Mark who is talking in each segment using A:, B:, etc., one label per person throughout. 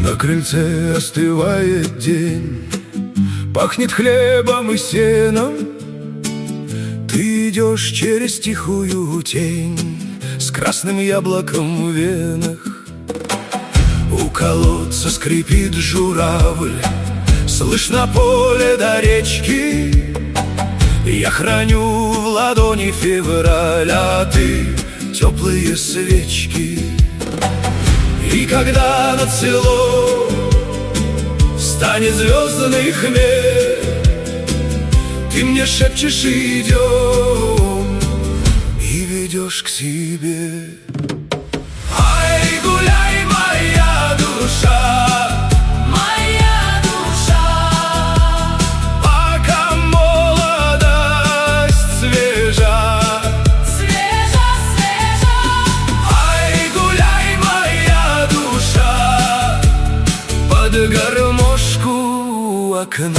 A: На крыльце остывает день, пахнет хлебом и сеном. Ты идешь через тихую тень с красным яблоком в венах. У колодца скрипит журавль, слышно поле до речки. Я храню в ладони февраль, а ты теплые свечки. И когда над селом станет звездный хмель, ты мне шепчешь: идем, и ведешь к себе. Ай, гуляй, моя душа,
B: моя душа,
A: пока молодость свежа.
B: свежа, свежа.
A: Ай, гуляй, моя душа, под гармошку у окна.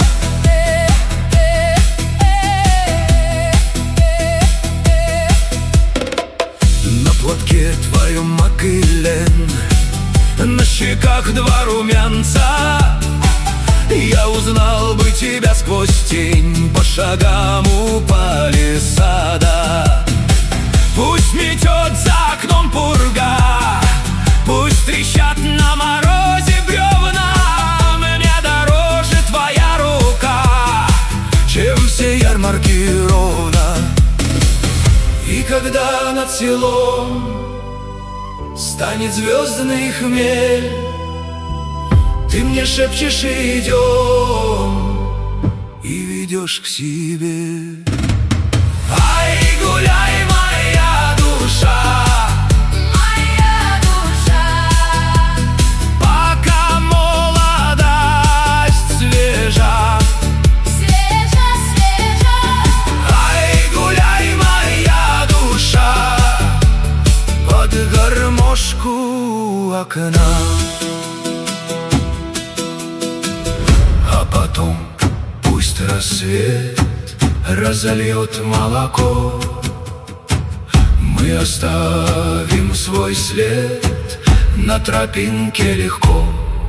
A: На платке твоем мак и лен, на щеках два румянца. Я узнал бы тебя сквозь тень по шагам упали сада. Пусть метет за окном пурга, пусть трещат на морозе бревна. Мне дороже твоя рука, чем все ярмарки ровно. И когда над селом станет звездный хмель, ты мне шепчешь: идем, и ведешь к себе. Ай, гуляй, моя душа,
B: Моя душа,
A: пока молодость свежа.
B: свежа, свежа.
A: Ай, гуляй, моя душа, под гармошку у окна. А потом пусть рассвет разольет молоко, мы оставим свой след на тропинке легко.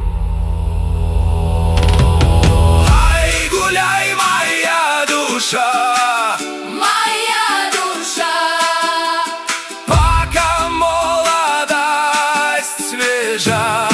A: Ай, гуляй, моя душа,
B: Моя душа,
A: пока молодость свежа.